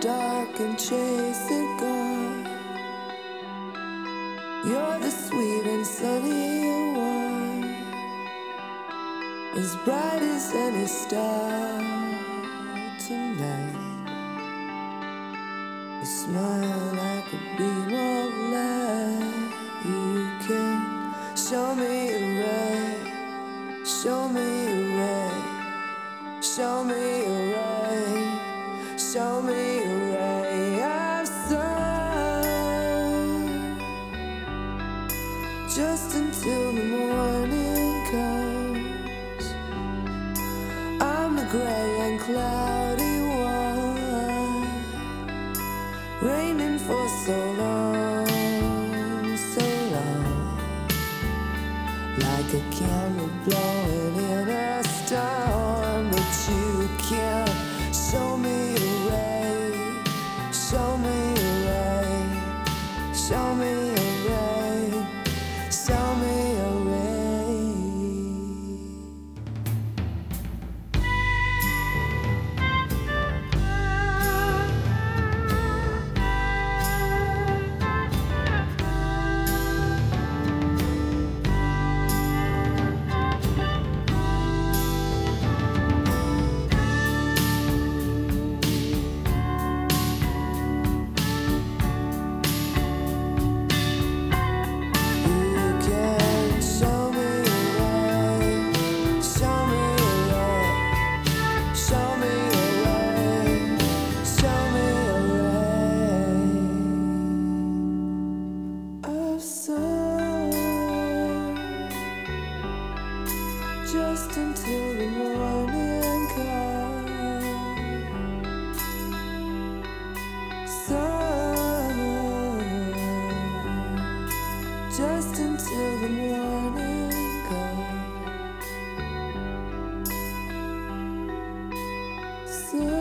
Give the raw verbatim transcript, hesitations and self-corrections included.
dark and chase it gone. You're the sweet and sunny one, as bright as any star tonight. You smile like a beam of light. You can show me a ray, show me a ray, show me a ray, show me a ray of sun. Just until the morning comes, I'm the gray and cloudy one, raining for so long, so long, like a candle blowing in a storm. But you can't show me a ray, show me a ray, show me a ray, show me a ray. Just until the morning comes, sun. Just until the morning comes, sun.